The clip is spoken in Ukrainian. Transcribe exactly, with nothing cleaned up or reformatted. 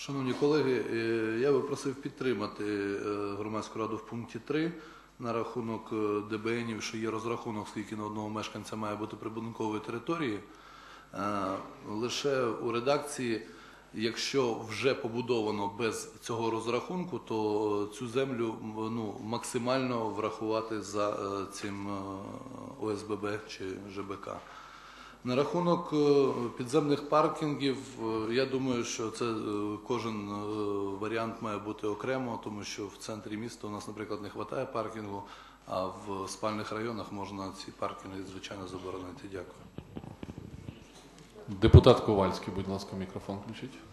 Шановні колеги, я би просив підтримати громадську раду в пункті три на рахунок ДБНів, що є розрахунок, скільки на одного мешканця має бути прибудинкової території. Лише у редакції, якщо вже побудовано без цього розрахунку, то цю землю ну, максимально врахувати за цим О С Б Б чи Ж Б К. На рахунок підземних паркінгів, я думаю, що це кожен варіант має бути окремо, тому що в центрі міста у нас, наприклад, не вистачає паркінгу, а в спальних районах можна ці паркінги, звичайно, заборонити. Дякую. Депутат Ковальський, будь ласка, мікрофон включіть.